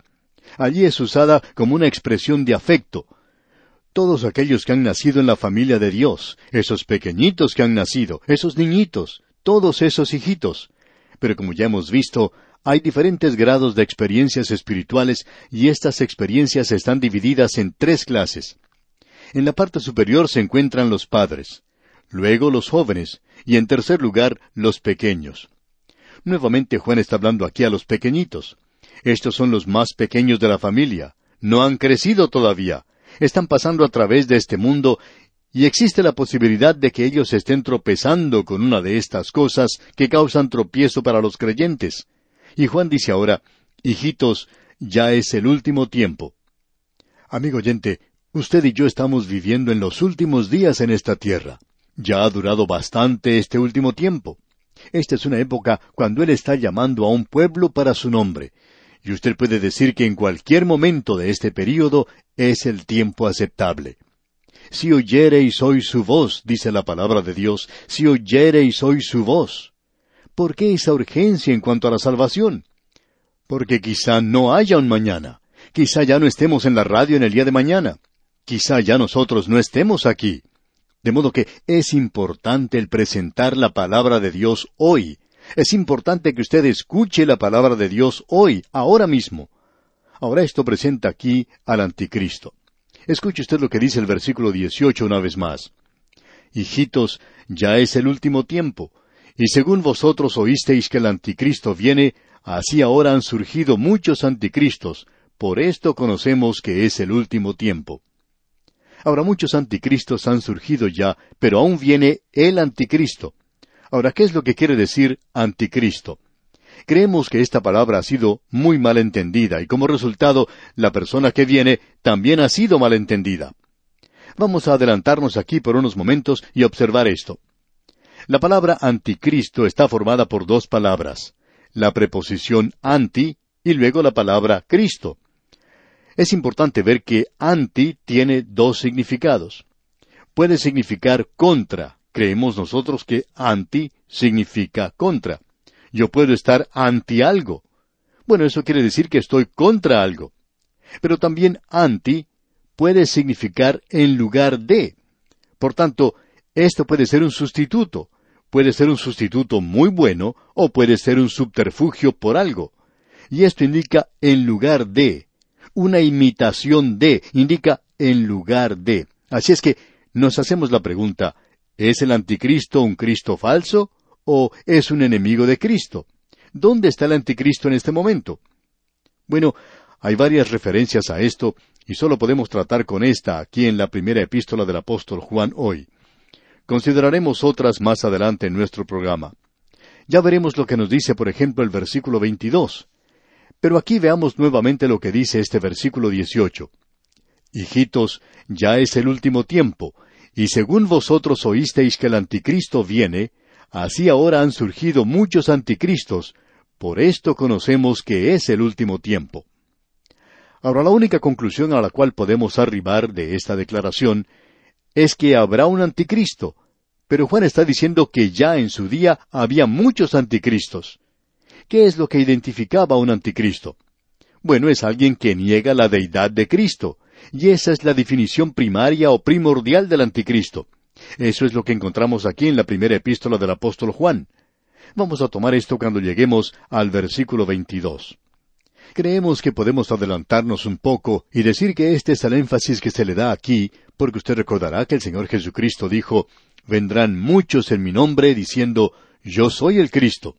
Allí es usada como una expresión de afecto. Todos aquellos que han nacido en la familia de Dios, esos pequeñitos que han nacido, esos niñitos, todos esos hijitos. Pero como ya hemos visto, hay diferentes grados de experiencias espirituales y estas experiencias están divididas en tres clases. En la parte superior se encuentran los padres, luego los jóvenes y en tercer lugar los pequeños. Nuevamente Juan está hablando aquí a los pequeñitos. Estos son los más pequeños de la familia. No han crecido todavía. Están pasando a través de este mundo y existe la posibilidad de que ellos estén tropezando con una de estas cosas que causan tropiezo para los creyentes. Y Juan dice ahora, hijitos, ya es el último tiempo. Amigo oyente, usted y yo estamos viviendo en los últimos días en esta tierra. Ya ha durado bastante este último tiempo. Esta es una época cuando Él está llamando a un pueblo para su nombre. Y usted puede decir que en cualquier momento de este período es el tiempo aceptable. Si oyereis hoy su voz, dice la palabra de Dios, si oyereis hoy su voz. ¿Por qué esa urgencia en cuanto a la salvación? Porque quizá no haya un mañana. Quizá ya no estemos en la radio en el día de mañana. Quizá ya nosotros no estemos aquí. De modo que es importante el presentar la palabra de Dios hoy. Es importante que usted escuche la palabra de Dios hoy, ahora mismo. Ahora esto presenta aquí al anticristo. Escuche usted lo que dice el versículo dieciocho una vez más. Hijitos, ya es el último tiempo, y según vosotros oísteis que el anticristo viene, así ahora han surgido muchos anticristos, por esto conocemos que es el último tiempo. Ahora muchos anticristos han surgido ya, pero aún viene el anticristo. Ahora, ¿qué es lo que quiere decir anticristo? Creemos que esta palabra ha sido muy mal entendida y como resultado, la persona que viene también ha sido mal entendida. Vamos a adelantarnos aquí por unos momentos y observar esto. La palabra anticristo está formada por dos palabras, la preposición anti y luego la palabra Cristo. Es importante ver que anti tiene dos significados. Puede significar contra. Creemos nosotros que anti significa contra. Yo puedo estar anti algo. Bueno, eso quiere decir que estoy contra algo. Pero también anti puede significar en lugar de. Por tanto, esto puede ser un sustituto. Puede ser un sustituto muy bueno o puede ser un subterfugio por algo. Y esto indica en lugar de. Una imitación de, indica en lugar de. Así es que nos hacemos la pregunta, ¿es el anticristo un Cristo falso o es un enemigo de Cristo? ¿Dónde está el anticristo en este momento? Bueno, hay varias referencias a esto y solo podemos tratar con esta aquí en la primera epístola del apóstol Juan hoy. Consideraremos otras más adelante en nuestro programa. Ya veremos lo que nos dice, por ejemplo, el versículo veintidós. Pero aquí veamos nuevamente lo que dice este versículo dieciocho. Hijitos, ya es el último tiempo, y según vosotros oísteis que el anticristo viene, así ahora han surgido muchos anticristos, por esto conocemos que es el último tiempo. Ahora la única conclusión a la cual podemos arribar de esta declaración es que habrá un anticristo, pero Juan está diciendo que ya en su día había muchos anticristos. ¿Qué es lo que identificaba a un anticristo? Bueno, es alguien que niega la deidad de Cristo, y esa es la definición primaria o primordial del anticristo. Eso es lo que encontramos aquí en la primera epístola del apóstol Juan. Vamos a tomar esto cuando lleguemos al versículo veintidós. Creemos que podemos adelantarnos un poco y decir que este es el énfasis que se le da aquí, porque usted recordará que el Señor Jesucristo dijo, vendrán muchos en mi nombre diciendo, yo soy el Cristo.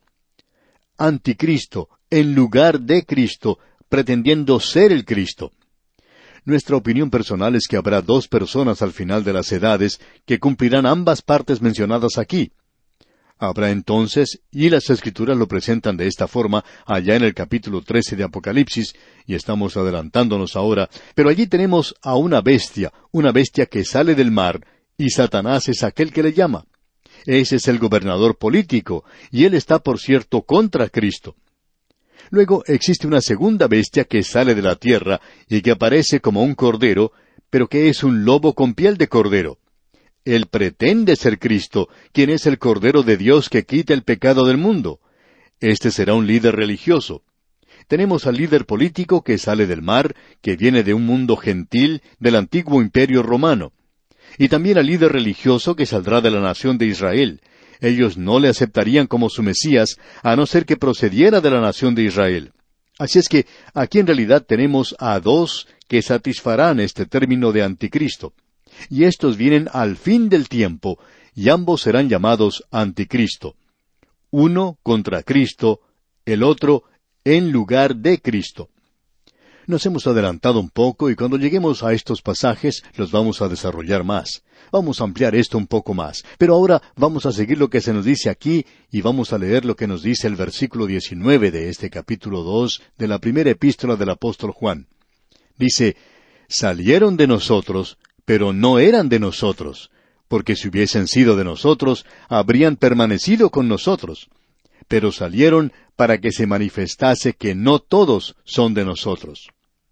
Anticristo, en lugar de Cristo, pretendiendo ser el Cristo. Nuestra opinión personal es que habrá dos personas al final de las edades que cumplirán ambas partes mencionadas aquí. Habrá entonces, y las Escrituras lo presentan de esta forma, allá en el capítulo trece de Apocalipsis, y estamos adelantándonos ahora, pero allí tenemos a una bestia, una bestia que sale del mar, y Satanás es aquel que le llama. Ese es el gobernador político, y él está, por cierto, contra Cristo. Luego existe una segunda bestia que sale de la tierra y que aparece como un cordero, pero que es un lobo con piel de cordero. Él pretende ser Cristo, quien es el Cordero de Dios que quita el pecado del mundo. Este será un líder religioso. tenemos al líder político que sale del mar, que viene de un mundo gentil, del antiguo imperio romano. Y también al líder religioso que saldrá de la nación de Israel. Ellos no le aceptarían como su Mesías, a no ser que procediera de la nación de Israel. Así es que aquí en realidad tenemos a dos que satisfarán este término de anticristo. Y estos vienen al fin del tiempo, y ambos serán llamados anticristo. Uno contra Cristo, el otro en lugar de Cristo. Nos hemos adelantado un poco y cuando lleguemos a estos pasajes los vamos a desarrollar más. Vamos a ampliar esto un poco más. Pero ahora vamos a seguir lo que se nos dice aquí y vamos a leer lo que nos dice el versículo diecinueve de este capítulo dos de la primera epístola del apóstol Juan. Dice, salieron de nosotros, pero no eran de nosotros, porque si hubiesen sido de nosotros, habrían permanecido con nosotros. Pero salieron para que se manifestase que no todos son de nosotros.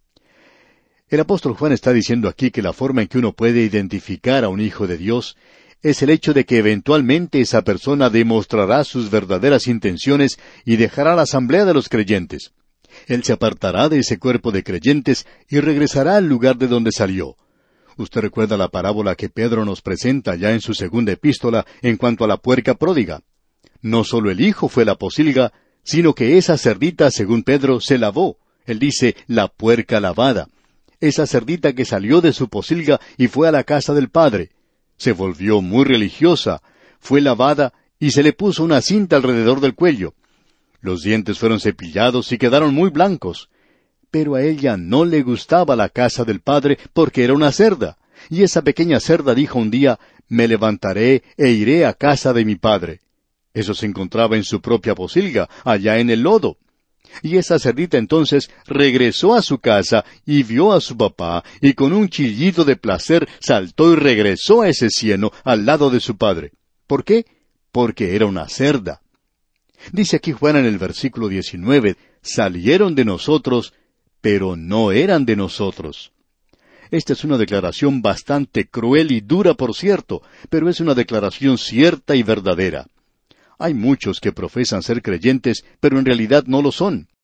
El apóstol Juan está diciendo aquí que la forma en que uno puede identificar a un hijo de Dios es el hecho de que eventualmente esa persona demostrará sus verdaderas intenciones y dejará la asamblea de los creyentes. Él se apartará de ese cuerpo de creyentes y regresará al lugar de donde salió. Usted recuerda la parábola que Pedro nos presenta ya en su segunda epístola en cuanto a la puerca pródiga. No solo el hijo fue la pocilga, sino que esa cerdita, según Pedro, se lavó. Él dice, la puerca lavada. Esa cerdita que salió de su pocilga y fue a la casa del padre. Se volvió muy religiosa, fue lavada y se le puso una cinta alrededor del cuello. Los dientes fueron cepillados y quedaron muy blancos. Pero a ella no le gustaba la casa del padre porque era una cerda. Y esa pequeña cerda dijo un día, me levantaré e iré a casa de mi padre. Eso se encontraba en su propia pocilga, allá en el lodo. Y esa cerdita entonces regresó a su casa y vio a su papá, y con un chillido de placer saltó y regresó a ese cieno al lado de su padre. ¿Por qué? Porque era una cerda. Dice aquí Juan en el versículo diecinueve, salieron de nosotros, pero no eran de nosotros. Esta es una declaración bastante cruel y dura, por cierto, pero es una declaración cierta y verdadera. Hay muchos que profesan ser creyentes, pero en realidad no lo son.